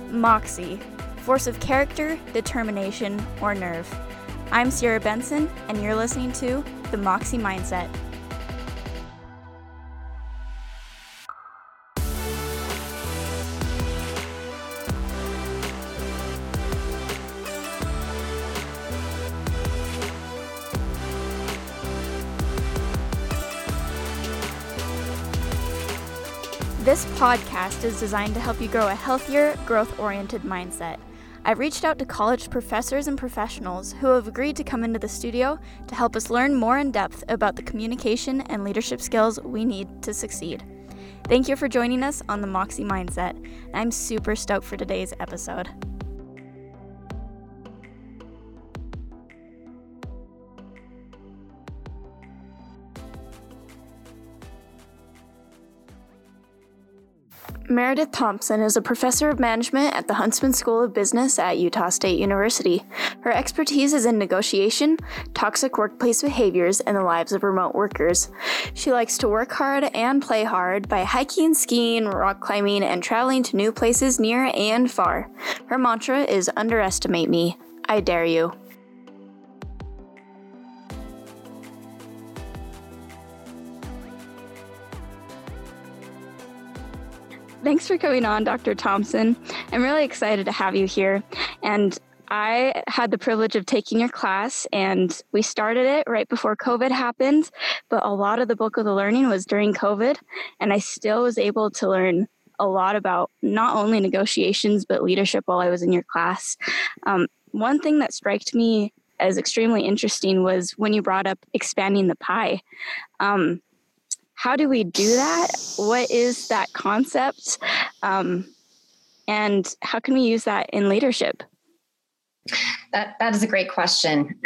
Moxie, force of character, determination, or nerve. I'm Sierra Benson, and you're listening to The Moxie Mindset. This podcast is designed to help you grow a healthier, growth-oriented mindset. I've reached out to college professors and professionals who have agreed to come into the studio to help us learn more in depth about the communication and leadership skills we need to succeed. Thank you for joining us on the Moxie Mindset. I'm super stoked for today's episode. Meredith Thompson is a professor of management at the Huntsman School of Business at Utah State University. Her expertise is in negotiation, toxic workplace behaviors, and the lives of remote workers. She likes to work hard and play hard by hiking, skiing, rock climbing, and traveling to new places near and far. Her mantra is underestimate me. I dare you. Thanks for coming on, Dr. Thompson. I'm really excited to have you here. And I had the privilege of taking your class, and we started it right before COVID happened, but a lot of the bulk of the learning was during COVID, and I still was able to learn a lot about not only negotiations, but leadership while I was in your class. One thing that struck me as extremely interesting was when you brought up expanding the pie. How do we do that? What is that concept? And how can we use that in leadership? That is a great question.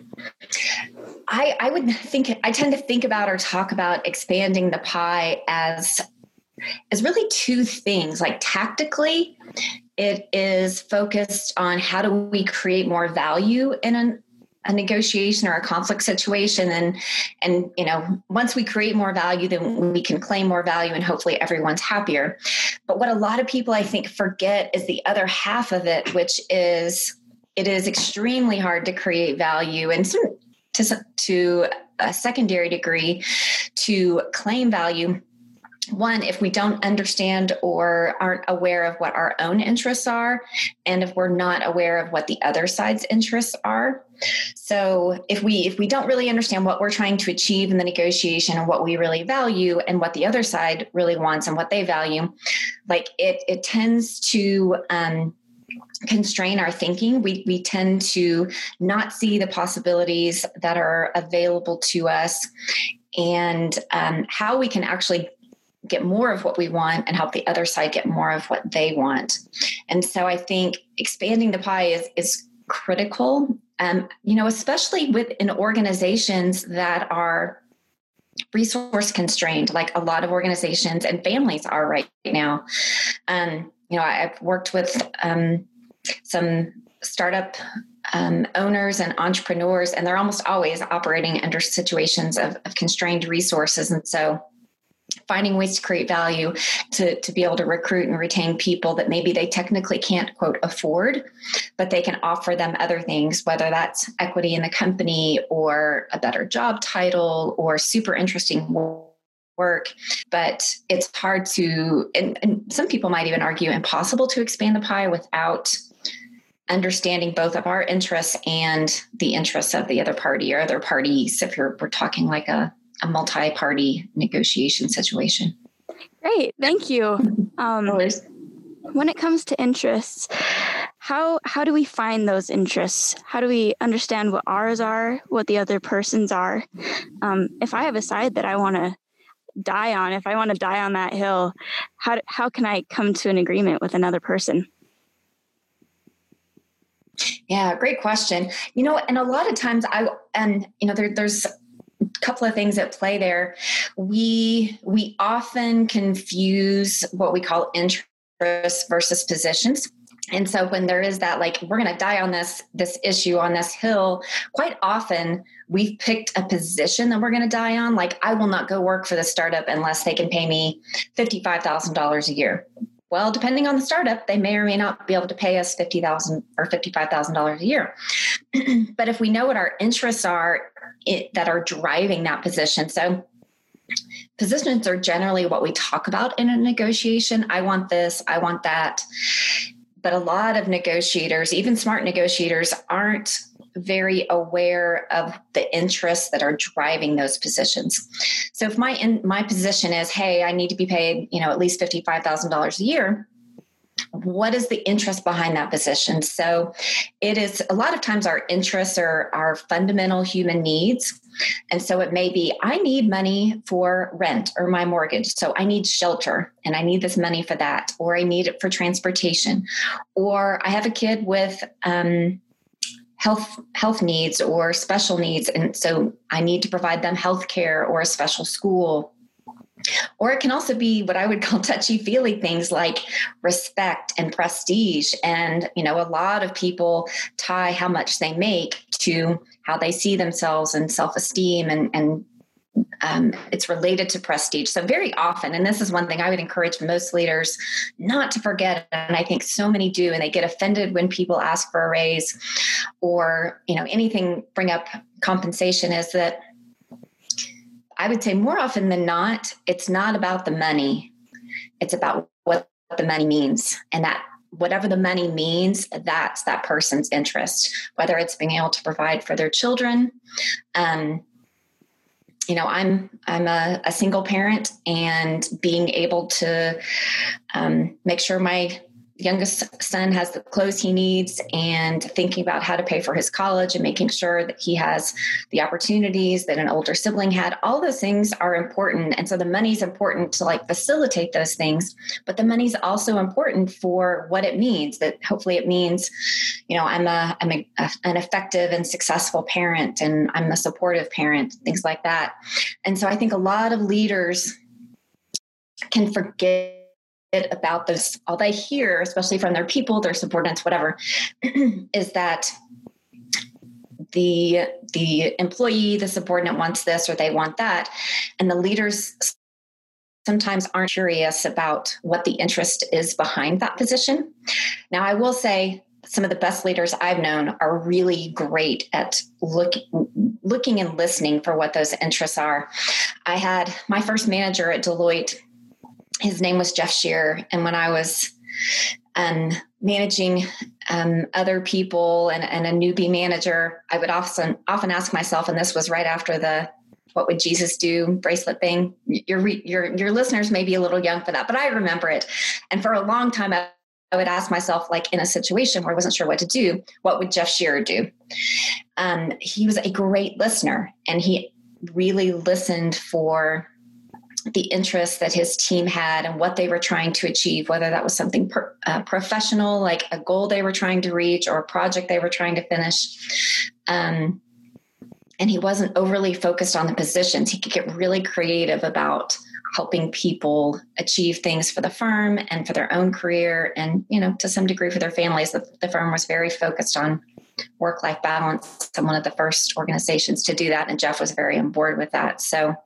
I tend to think about or talk about expanding the pie as really two things. Like tactically, it is focused on how do we create more value in a negotiation or a conflict situation. And once we create more value, then we can claim more value and hopefully everyone's happier. But what a lot of people I think forget is the other half of it, which is it is extremely hard to create value and to a secondary degree to claim value. One, if we don't understand or aren't aware of what our own interests are, and if we're not aware of what the other side's interests are. So if we don't really understand what we're trying to achieve in the negotiation and what we really value and what the other side really wants and what they value, like it tends to constrain our thinking. We tend to not see the possibilities that are available to us and how we can actually get more of what we want and help the other side get more of what they want. And so I think expanding the pie is critical, especially within organizations that are resource constrained, like a lot of organizations and families are right now. I've worked with some startup owners and entrepreneurs, and they're almost always operating under situations of constrained resources. And so finding ways to create value to be able to recruit and retain people that maybe they technically can't, quote, afford, but they can offer them other things, whether that's equity in the company or a better job title or super interesting work. But it's hard to, and some people might even argue impossible to expand the pie without understanding both of our interests and the interests of the other party or other parties, if we're talking like a multi-party negotiation situation. Great. Thank you. When it comes to interests, how do we find those interests? How do we understand what ours are, what the other person's are? If I have a side that I want to die on, if I want to die on that hill, how can I come to an agreement with another person? Yeah, great question. And a lot of times there's a couple of things at play there. We often confuse what we call interests versus positions. And so when there is that, like, we're going to die on this issue on this hill, quite often we've picked a position that we're going to die on. Like, I will not go work for the startup unless they can pay me $55,000 a year. Well, depending on the startup, they may or may not be able to pay us $50,000 or $55,000 a year. But if we know what our interests are that are driving that position, so positions are generally what we talk about in a negotiation. I want this, I want that. But a lot of negotiators, even smart negotiators, aren't very aware of the interests that are driving those positions. So if my position is, hey, I need to be paid, at least $55,000 a year, what is the interest behind that position? So it is a lot of times our interests are our fundamental human needs. And so it may be, I need money for rent or my mortgage. So I need shelter and I need this money for that, or I need it for transportation, or I have a kid with health needs or special needs. And so I need to provide them health care or a special school. Or it can also be what I would call touchy-feely things like respect and prestige. And, a lot of people tie how much they make to how they see themselves and self-esteem, and it's related to prestige. So very often, and this is one thing I would encourage most leaders not to forget, and I think so many do, and they get offended when people ask for a raise or, anything bring up compensation, is that I would say more often than not, it's not about the money. It's about what the money means. And that whatever the money means, that's that person's interest, whether it's being able to provide for their children. I'm a single parent, and being able to make sure my youngest son has the clothes he needs, and thinking about how to pay for his college and making sure that he has the opportunities that an older sibling had. All those things are important. And so the money's important to facilitate those things, but the money's also important for what it means. That hopefully it means, I'm an effective and successful parent, and I'm a supportive parent, things like that. And so I think a lot of leaders can forget about this. All they hear, especially from their people, their subordinates, whatever, is that the employee, the subordinate wants this or they want that. And the leaders sometimes aren't curious about what the interest is behind that position. Now, I will say some of the best leaders I've known are really great at looking and listening for what those interests are. I had my first manager at Deloitte. His name was Jeff Shearer. And when I was managing other people and a newbie manager, I would often ask myself, and this was right after the "What Would Jesus Do" bracelet thing. Your listeners may be a little young for that, but I remember it. And for a long time, I would ask myself, in a situation where I wasn't sure what to do, what would Jeff Shearer do? He was a great listener, and he really listened for the interests that his team had and what they were trying to achieve, whether that was something professional, like a goal they were trying to reach or a project they were trying to finish. And he wasn't overly focused on the positions. He could get really creative about helping people achieve things for the firm and for their own career and, to some degree for their families. The firm was very focused on work-life balance, and one of the first organizations to do that. And Jeff was very on board with that. So,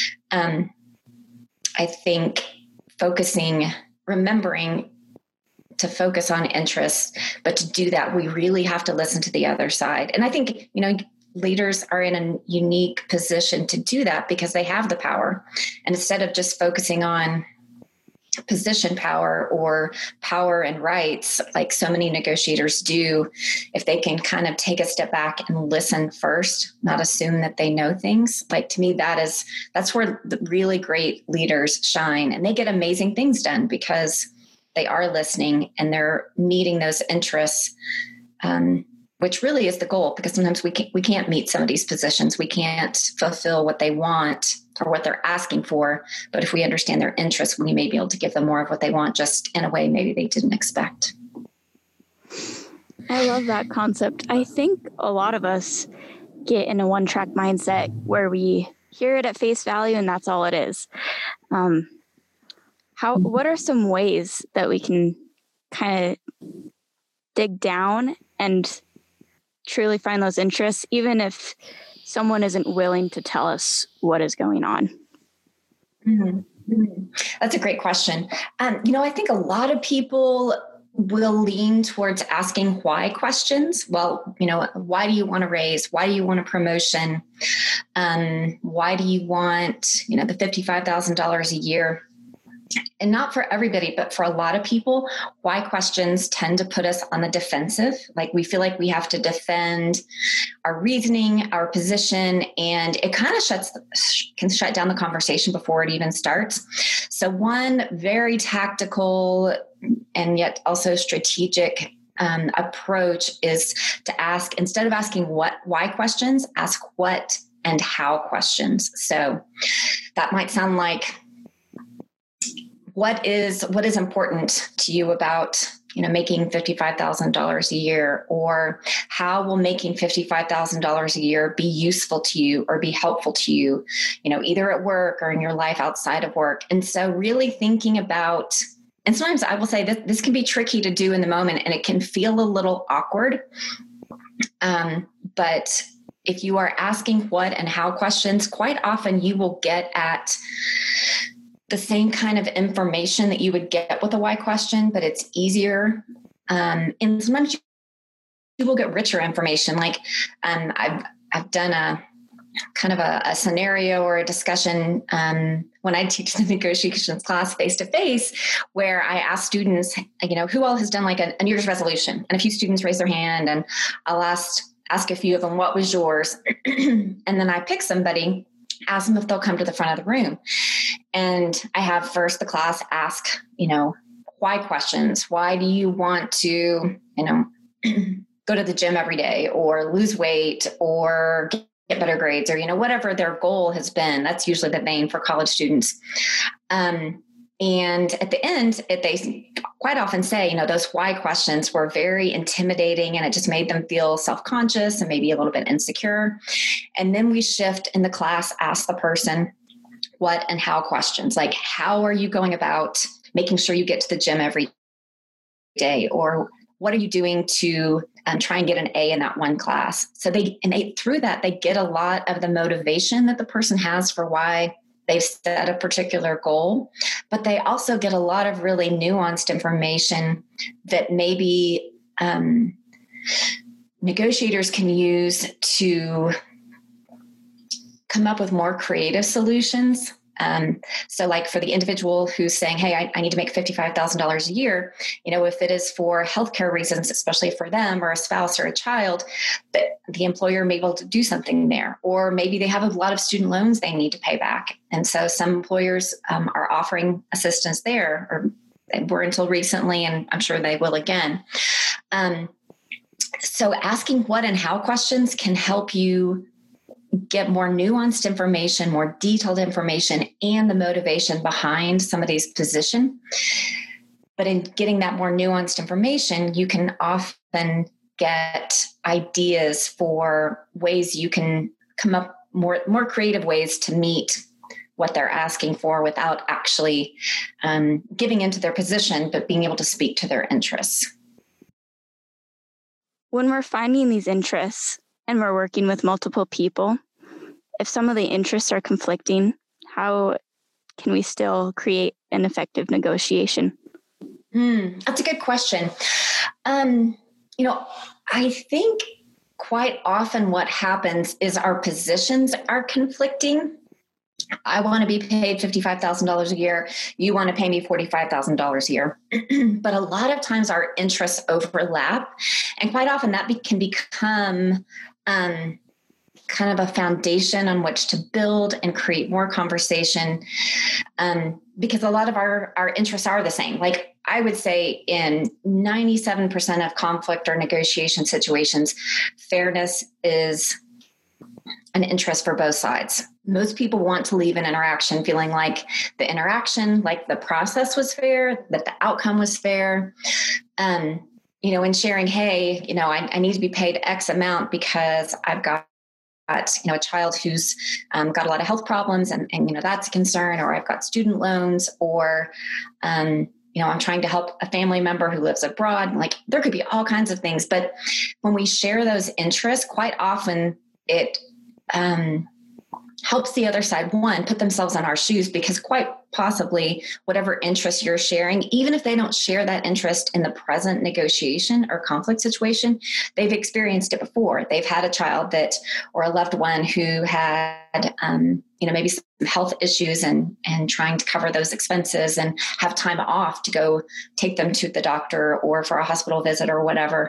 I think remembering to focus on interests, but to do that, we really have to listen to the other side. And I think, leaders are in a unique position to do that because they have the power. And instead of just focusing on position power or power and rights, like so many negotiators do, if they can kind of take a step back and listen first, not assume that they know things. To me, that's where the really great leaders shine, and they get amazing things done because they are listening and they're meeting those interests, which really is the goal, because sometimes we can't meet some of these positions. We can't fulfill what they want or what they're asking for. But if we understand their interests, we may be able to give them more of what they want, just in a way maybe they didn't expect. I love that concept. I think a lot of us get in a one-track mindset where we hear it at face value and that's all it is. What are some ways that we can kind of dig down and truly find those interests, even if someone isn't willing to tell us what is going on? Mm-hmm. That's a great question. I think a lot of people will lean towards asking why questions. Well, why do you want a raise? Why do you want a promotion? Why do you want, the $55,000 a year? And not for everybody, but for a lot of people, why questions tend to put us on the defensive. Like we feel like we have to defend our reasoning, our position, and it kind of can shut down the conversation before it even starts. So one very tactical and yet also strategic approach is to ask, instead of asking why questions, ask what and how questions. So that might sound like, what is important to you about, making $55,000 a year, or how will making $55,000 a year be useful to you or be helpful to you, either at work or in your life outside of work. And so really thinking about, and sometimes I will say that this can be tricky to do in the moment and it can feel a little awkward. But if you are asking what and how questions, quite often you will get at the same kind of information that you would get with a why question, but it's easier. And sometimes you will get richer information. Like I've done a kind of a scenario or a discussion when I teach the negotiations class face-to-face, where I ask students, who all has done like a New Year's resolution? And a few students raise their hand, and I'll ask a few of them, what was yours? And then I pick somebody, ask them if they'll come to the front of the room. And I have first the class ask, why questions. Why do you want to, go to the gym every day or lose weight or get better grades or, whatever their goal has been. That's usually the vein for college students. And at the end, they quite often say, those why questions were very intimidating and it just made them feel self-conscious and maybe a little bit insecure. And then we shift in the class, ask the person what and how questions, like how are you going about making sure you get to the gym every day? Or what are you doing to try and get an A in that one class? So through that, they get a lot of the motivation that the person has for why they've set a particular goal, but they also get a lot of really nuanced information that maybe negotiators can use to come up with more creative solutions. So like for the individual who's saying, hey, I need to make $55,000 a year, if it is for healthcare reasons, especially for them or a spouse or a child, that the employer may be able to do something there. Or maybe they have a lot of student loans they need to pay back. And so some employers are offering assistance there, or they were until recently, and I'm sure they will again. So asking what and how questions can help you get more nuanced information, more detailed information, and the motivation behind somebody's position. But in getting that more nuanced information, you can often get ideas for ways you can come up more creative ways to meet what they're asking for without actually giving into their position, but being able to speak to their interests. When we're finding these interests and we're working with multiple people, if some of the interests are conflicting, how can we still create an effective negotiation? That's a good question. I think quite often what happens is our positions are conflicting. I want to be paid $55,000 a year. You want to pay me $45,000 a year. But a lot of times our interests overlap. And quite often that can become kind of a foundation on which to build and create more conversation, because a lot of our interests are the same. Like I would say in 97% of conflict or negotiation situations, fairness is an interest for both sides. Most people want to leave an interaction feeling like the interaction, like the process was fair, that the outcome was fair. And sharing, hey, I need to be paid X amount because I've got a child who's got a lot of health problems and that's a concern, or I've got student loans, or, I'm trying to help a family member who lives abroad. Like there could be all kinds of things, but when we share those interests, quite often it helps the other side, one, put themselves in our shoes, because quite possibly whatever interest you're sharing, even if they don't share that interest in the present negotiation or conflict situation, they've experienced it before. They've had a child or a loved one who had, maybe some health issues and trying to cover those expenses and have time off to go take them to the doctor or for a hospital visit or whatever.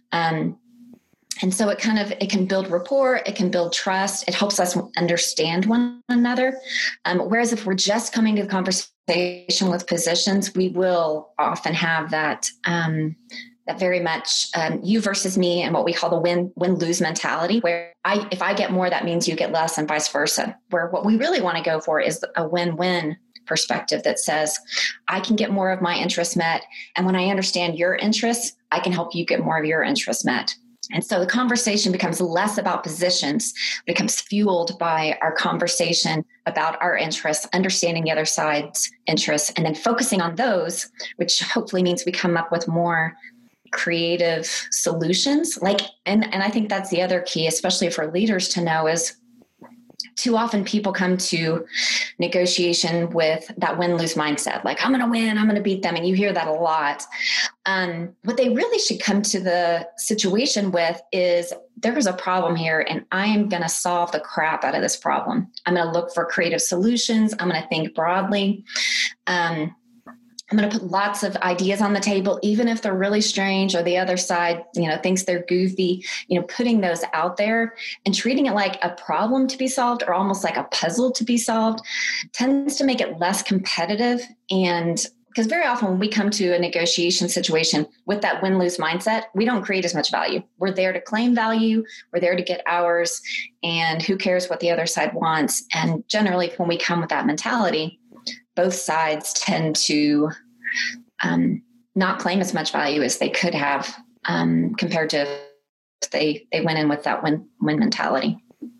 And so it can build rapport, it can build trust, it helps us understand one another. Whereas if we're just coming to the conversation with positions, we will often have that very much you versus me and what we call the win-lose mentality, where if I get more, that means you get less and vice versa. Where what we really want to go for is a win-win perspective that says, I can get more of my interests met. And when I understand your interests, I can help you get more of your interests met. And so the conversation becomes less about positions, becomes fueled by our conversation about our interests, understanding the other side's interests, and then focusing on those, which hopefully means we come up with more creative solutions. And I think that's the other key, especially for leaders to know, is too often people come to negotiation with that win-lose mindset. Like, I'm going to win, I'm going to beat them. And you hear that a lot. What they really should come to the situation with is, there is a problem here and I am going to solve the crap out of this problem. I'm going to look for creative solutions. I'm going to think broadly. I'm going to put lots of ideas on the table, even if they're really strange or the other side, thinks they're goofy, putting those out there and treating it like a problem to be solved or almost like a puzzle to be solved tends to make it less competitive. And because very often when we come to a negotiation situation with that win-lose mindset, we don't create as much value. We're there to claim value. We're there to get ours. And who cares what the other side wants? And generally, when we come with that mentality, both sides tend to not claim as much value as they could have compared to if they went in with that win mentality.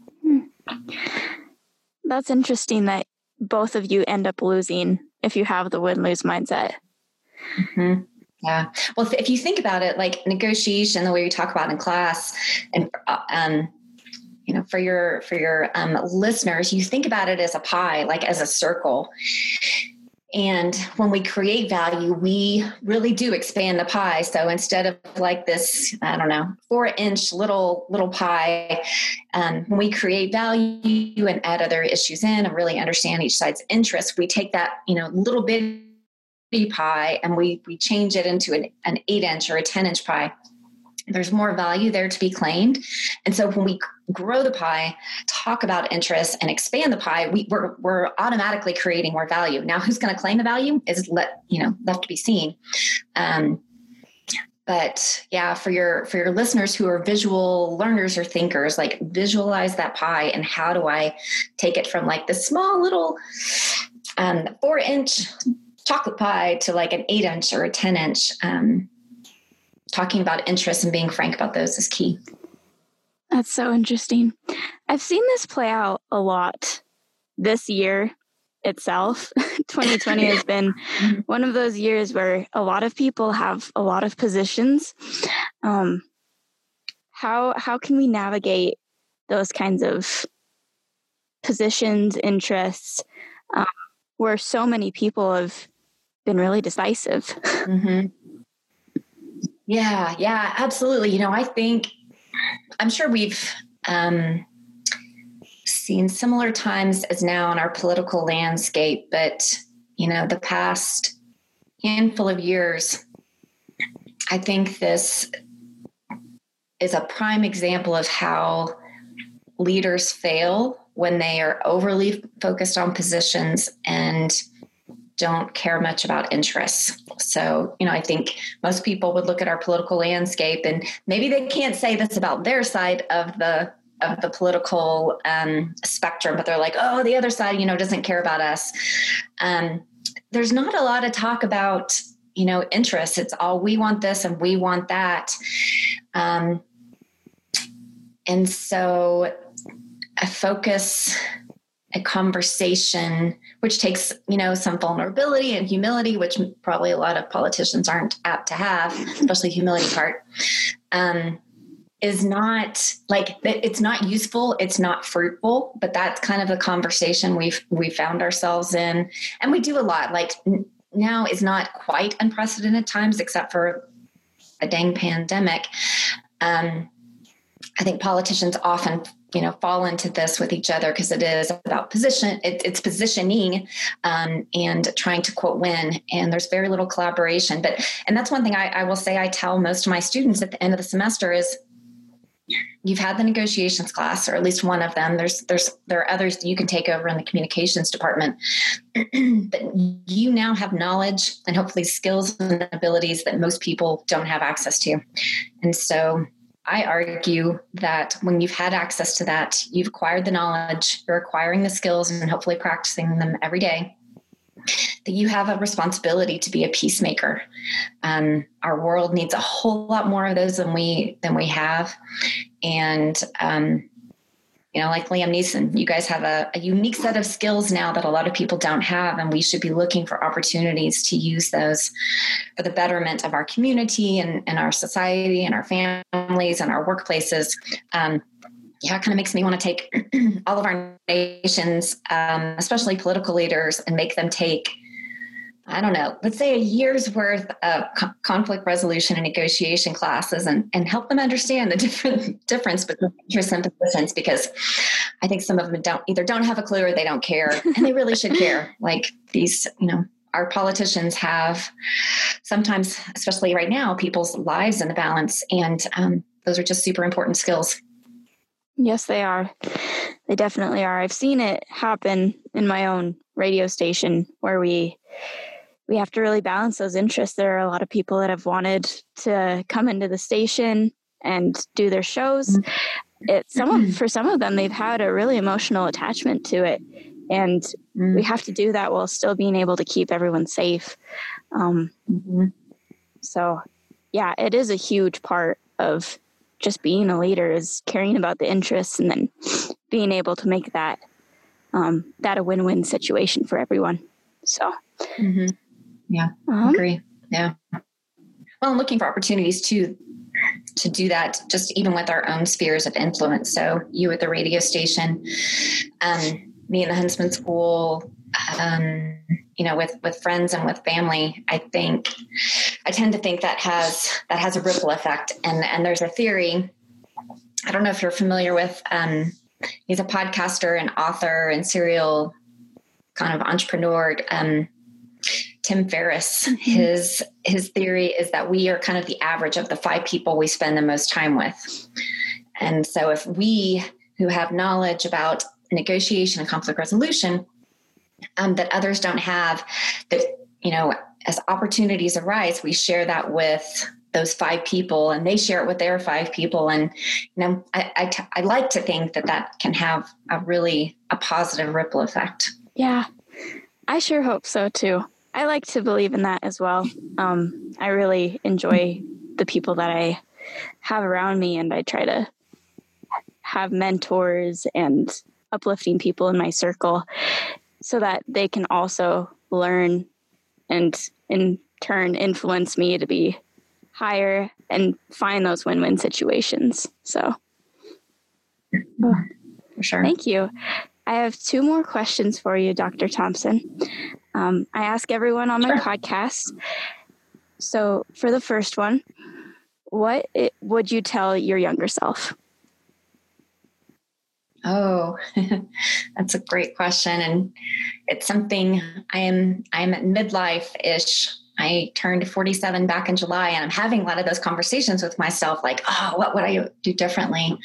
That's interesting that both of you end up losing if you have the win-lose mindset. Mm-hmm. Yeah. Well, if you think about it, like negotiation, the way we talk about in class, and for your listeners, you think about it as a pie, like as a circle. And when we create value, we really do expand the pie. So instead of like this, 4-inch little pie, when we create value and add other issues in and really understand each side's interests, we take that, little bitty pie and we change it into an 8-inch or a 10-inch pie. There's more value there to be claimed. And so when we grow the pie, talk about interests and expand the pie, we're automatically creating more value. Now, who's going to claim the value is left to be seen. But yeah, for your listeners who are visual learners or thinkers, like visualize that pie and how do I take it from like this small little 4-inch chocolate pie to like an 8-inch or a 10-inch. Talking about interests and being frank about those is key. That's so interesting. I've seen this play out a lot this year itself. 2020 has been one of those years where a lot of people have a lot of positions. How can we navigate those kinds of positions, interests, where so many people have been really decisive? Mm-hmm. Yeah, absolutely. I'm sure we've seen similar times as now in our political landscape, but, the past handful of years, I think this is a prime example of how leaders fail when they are overly focused on positions and don't care much about interests. So, I think most people would look at our political landscape and maybe they can't say this about their side of the political spectrum, but they're like, oh, the other side, doesn't care about us. There's not a lot of talk about, interests. It's all, we want this and we want that. And so a conversation, which takes, some vulnerability and humility, which probably a lot of politicians aren't apt to have, especially humility part. is not like, it's not useful. It's not fruitful, but that's kind of the conversation we found ourselves in. And we do a lot. Like now is not quite unprecedented times, except for a dang pandemic. I think politicians often, fall into this with each other because it is about position. It's positioning and trying to quote win. And there's very little collaboration. And that's one thing I will say I tell most of my students at the end of the semester is, you've had the negotiations class, or at least one of them. There are others that you can take over in the communications department. But you now have knowledge and hopefully skills and abilities that most people don't have access to. And so I argue that when you've had access to that, you've acquired the knowledge, you're acquiring the skills and hopefully practicing them every day, that you have a responsibility to be a peacemaker. Our world needs a whole lot more of those than we have. And, like Liam Neeson, you guys have a unique set of skills now that a lot of people don't have. And we should be looking for opportunities to use those for the betterment of our community and our society and our families and our workplaces. It kind of makes me want to take all of our nations, especially political leaders, and make them take, I don't know, let's say a year's worth of conflict resolution and negotiation classes and help them understand the difference between interests and positions, because I think some of them don't have a clue or they don't care, and they really should care. Like these, our politicians have sometimes, especially right now, people's lives in the balance. And those are just super important skills. Yes, they are. They definitely are. I've seen it happen in my own radio station where we have to really balance those interests. There are a lot of people that have wanted to come into the station and do their shows. For some of them, they've had a really emotional attachment to it. And we have to do that while still being able to keep everyone safe. So, yeah, it is a huge part of just being a leader, is caring about the interests and then being able to make that a win-win situation for everyone. So, yeah, I agree. Yeah. Well, I'm looking for opportunities to do that, just even with our own spheres of influence. So you at the radio station, me in the Huntsman School, with friends and with family, I tend to think that has a ripple effect. And there's a theory, I don't know if you're familiar with, he's a podcaster and author and serial kind of entrepreneur, Tim Ferriss. His theory is that we are kind of the average of the 5 people we spend the most time with. And so if we who have knowledge about negotiation and conflict resolution that others don't have, that, as opportunities arise, we share that with those 5 people and they share it with their 5 people. And, I like to think that can have a positive ripple effect. Yeah, I sure hope so too. I like to believe in that as well. I really enjoy the people that I have around me, and I try to have mentors and uplifting people in my circle so that they can also learn and in turn influence me to be higher and find those win-win situations. So, for sure. Thank you. I have 2 more questions for you, Dr. Thompson. I ask everyone on my podcast. So for the first one, what would you tell your younger self? Oh, that's a great question. And it's something I'm at midlife-ish. I turned 47 back in July, and I'm having a lot of those conversations with myself, like, what would I do differently?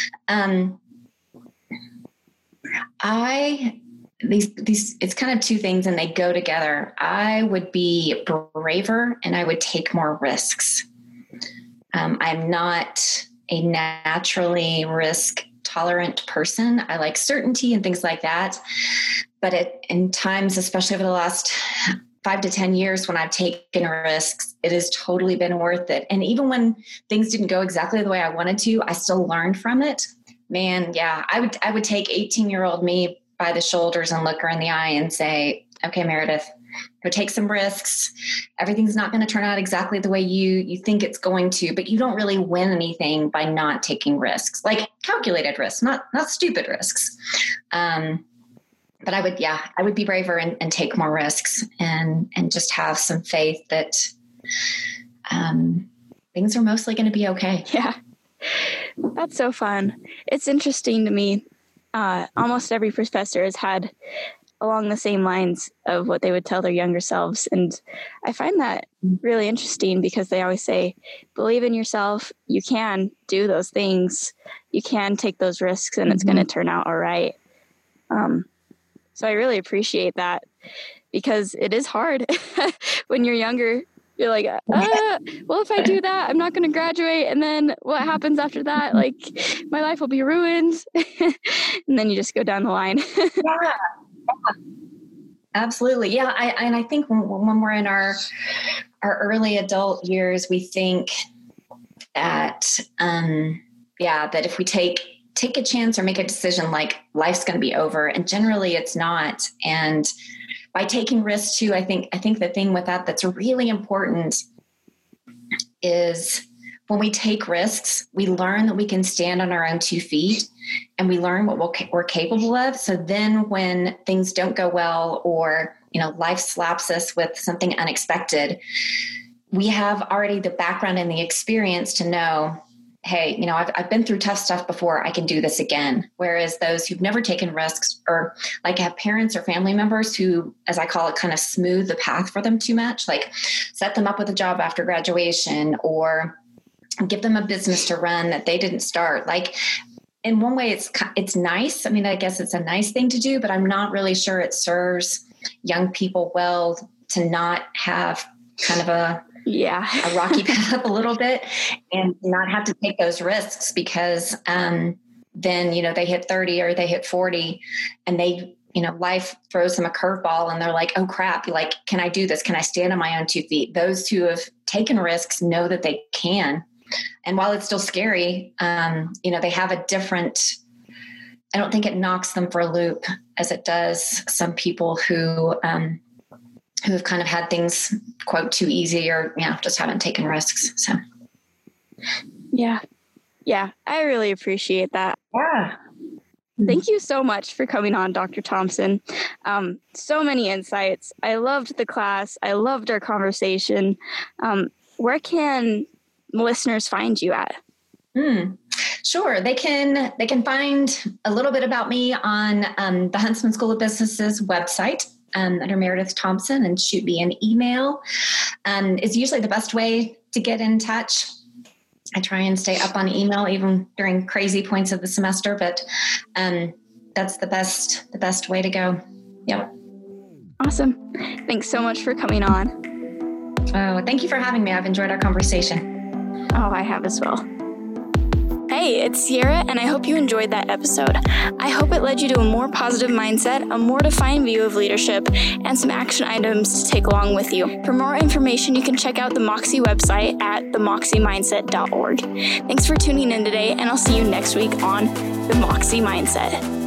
It's kind of 2 things and they go together. I would be braver and I would take more risks. I'm not a naturally risk tolerant person. I like certainty and things like that. But in times, especially over the last 5 to 10 years, when I've taken risks, it has totally been worth it. And even when things didn't go exactly the way I wanted to, I still learned from it. Man, yeah, I would take 18-year-old me by the shoulders and look her in the eye and say, okay, Meredith, go take some risks. Everything's not going to turn out exactly the way you think it's going to, but you don't really win anything by not taking risks, like calculated risks, not stupid risks. But I would be braver and take more risks and just have some faith that things are mostly going to be okay. Yeah, that's so fun. It's interesting to me. Almost every professor has had along the same lines of what they would tell their younger selves. And I find that really interesting because they always say, believe in yourself. You can do those things. You can take those risks and it's going to turn out all right. So I really appreciate that because it is hard when you're younger. You're like, well, if I do that, I'm not going to graduate. And then what happens after that? Like my life will be ruined. And then you just go down the line. Yeah, absolutely. Yeah. I think when we're in our early adult years, we think that, that if we take a chance or make a decision, like life's going to be over, and generally it's not. And by taking risks too, I think the thing with that's really important is when we take risks, we learn that we can stand on our own 2 feet and we learn what we're capable of. So then when things don't go well or, life slaps us with something unexpected, we have already the background and the experience to know, hey, I've been through tough stuff before. I can do this again. Whereas those who've never taken risks or like have parents or family members who, as I call it, kind of smooth the path for them too much, like set them up with a job after graduation or give them a business to run that they didn't start. Like in one way it's nice. I mean, I guess it's a nice thing to do, but I'm not really sure it serves young people well to not have kind of a rocky path a little bit and not have to take those risks because then, they hit 30 or they hit 40 and they, life throws them a curveball and they're like, oh crap, like, can I do this? Can I stand on my own 2 feet? Those who have taken risks know that they can. And while it's still scary, they have a different, I don't think it knocks them for a loop as it does some people who have kind of had things, quote, too easy or, just haven't taken risks. So. Yeah. I really appreciate that. Yeah. Thank you so much for coming on, Dr. Thompson. So many insights. I loved the class. I loved our conversation. Where can listeners find you at? Sure. They can find a little bit about me on the Huntsman School of Business's website under Meredith Thompson and shoot me an email. Is usually the best way to get in touch. I try and stay up on email even during crazy points of the semester, but that's the best way to go. Yep. Awesome. Thanks so much for coming on. Oh, thank you for having me. I've enjoyed our conversation. Oh, I have as well. Hey, it's Sierra, and I hope you enjoyed that episode. I hope it led you to a more positive mindset, a more defined view of leadership, and some action items to take along with you. For more information, you can check out the Moxie website at themoxiemindset.org. Thanks for tuning in today, and I'll see you next week on The Moxie Mindset.